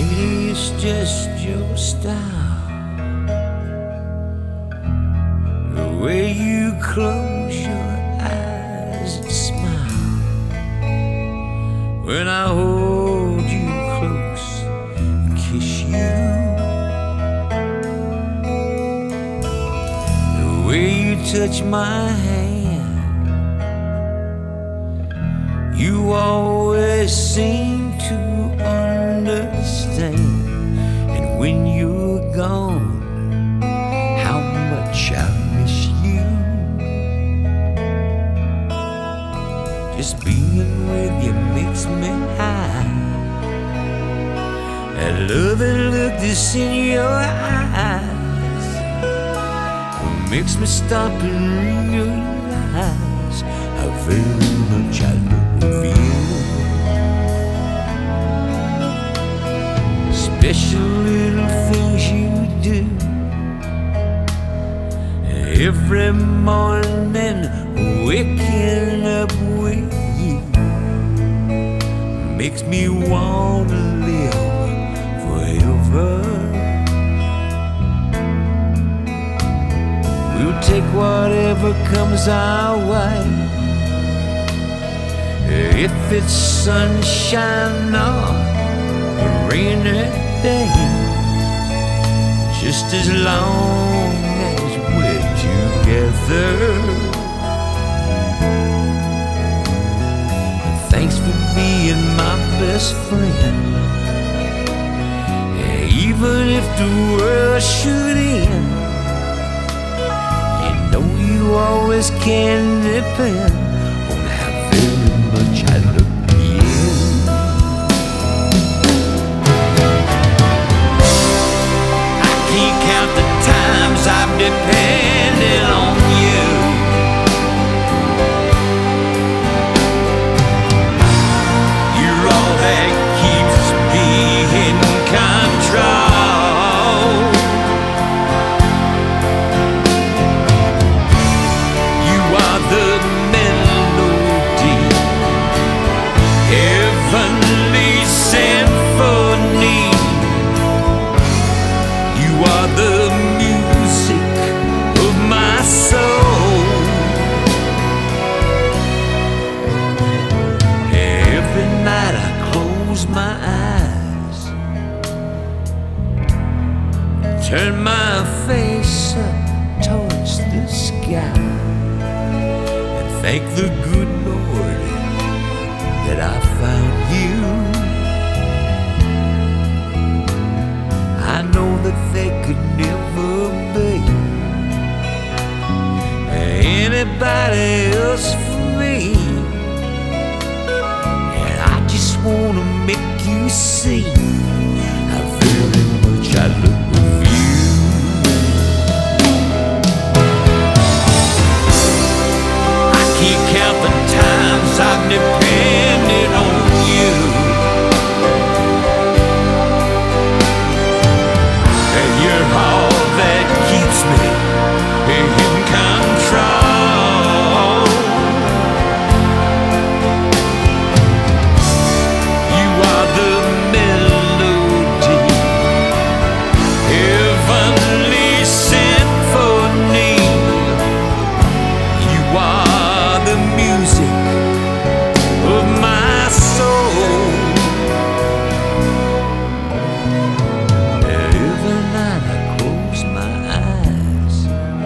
Maybe it's just your style, the way you close your eyes and smile when I hold you close and kiss you, the way you touch my hand. You always seem to understand, and when you're gone, how much I miss you. Just being with you makes me high. That loving look that's in your eyes makes me stop and realize how very much I love you. Special little things you do every morning, waking up with you makes me want to live forever. We'll take whatever comes our way, if it's sunshine or a rainy day, just as long as we're together. And thanks for being my best friend. Even if the world should end, you know you always can depend on how very much I love you. I can't count the times I've depended on you. You're all that keeps me in control. You are the melody, heavenly symphony. You are the music of my soul. Every night I close my eyes, turn my face up towards the sky, and thank the good Lord that I found you. I know that there could never be anybody else for me, and I just wanna make you see how very much I love you. I can't count the times I've depended on you, and you're all that keeps me in control. You are the melody, heavenly symphony. You are the music of my soul. Every night I close my eyes,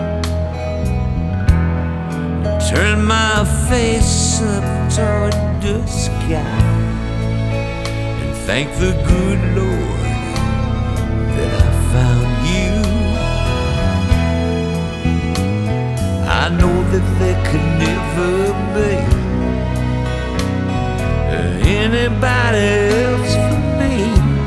turn my face up toward the sky, and thank the good Lord that I found you. I know that there could never be anybody else for me,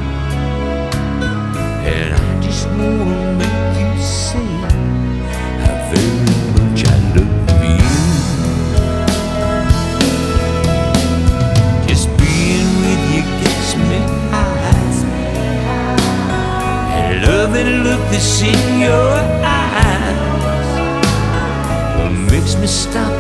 and I just wanna make you see how very much I love you. Just being with you gets me high, and loving look that's in your eyes makes me stop